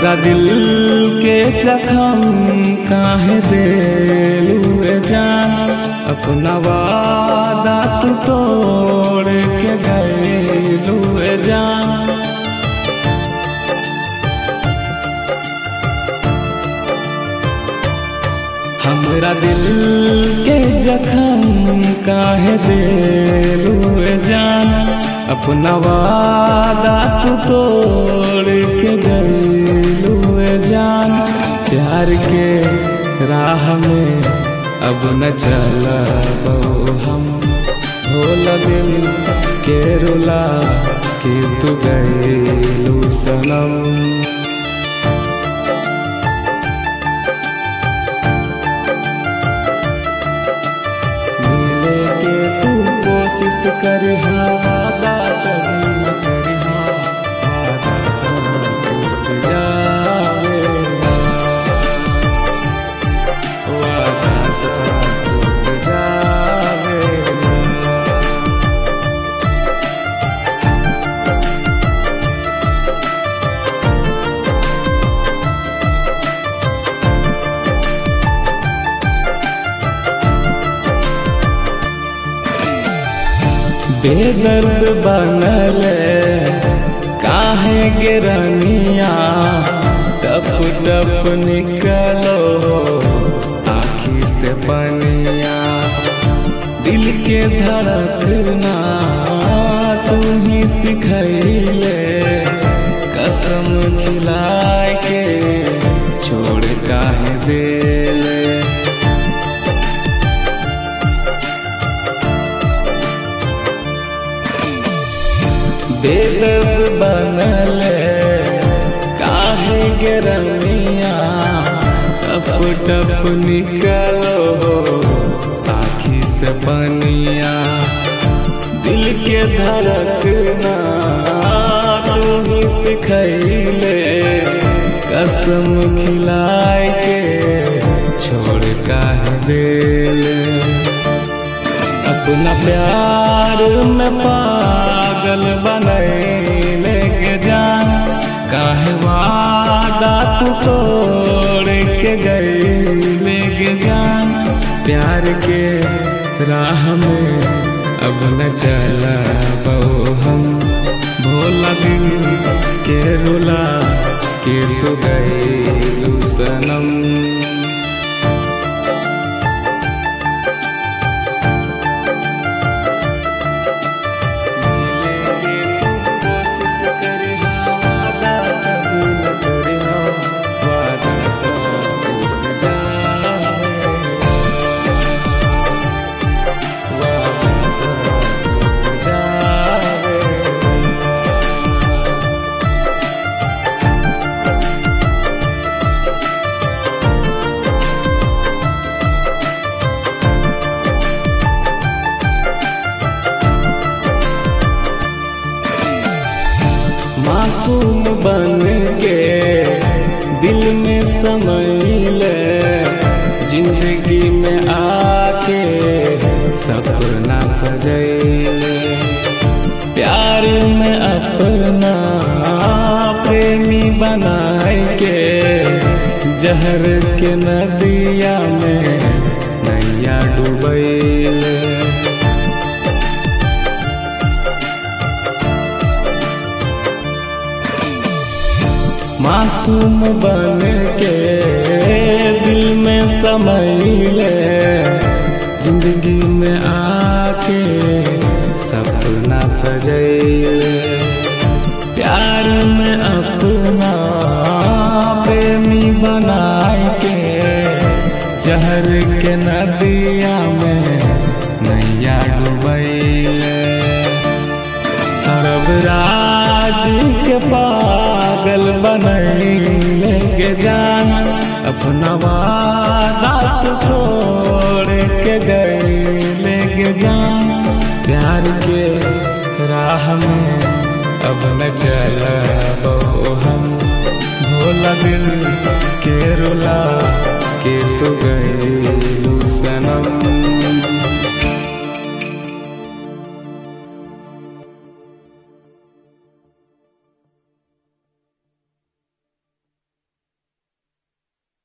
हमरा दिल के जखम काहे देलुए जान, अपना वादा तू तोड़ के गइलुए जान। हमरा दिल के जखम काहे देलुए जान, अपना वादा तू तोड़ के गइलुए जान। प्यार के राह में अब न चलबो हम, भोला दिल के रुला के तू गइलु सनम। कोशिश करहा वादा कभी न करहा, वादा टूट जावे वादा टूट जावे। बेदर्द बनल काहे गिरनिया, टप टप निकलो आँखी से पनिया। दिल के धड़कना तू ही सिखैले, कसम खिलाए के छोड़ काहे देले। बेदर्द बनल काहे गिरनिया, टप टप निकलो आँखी से पनिया। दिल के धड़कना तू ही सिखैले, कसम खिलाए के छोड़ काहे देले। अपना प्यार में पागल बनैले के जान, काहे वादा तू तोड़ के गइले के जान। प्यार के राह में अब न चलबो हम, भोला दिल के रुला के तू गइलु सनम। मासूम बन के दिल में समैले, जिंदगी में आके सपना सजैले। प्यार में अपना प्रेमी बनाए के, जहर के नदिया में नैया डुबैले। मासूम बन के दिल में समैले, जिंदगी में आके सपना सजैले। प्यार में अपना प्रेमी बनाए के, जहर के नदिया में नैया डुबैले। सरबराज के पागल बनैले के जान, अपना वादा तू तोड़ के गइले के जान। प्यार के राह में अब न चलबो हम, भोला दिल के रुला के तू गइल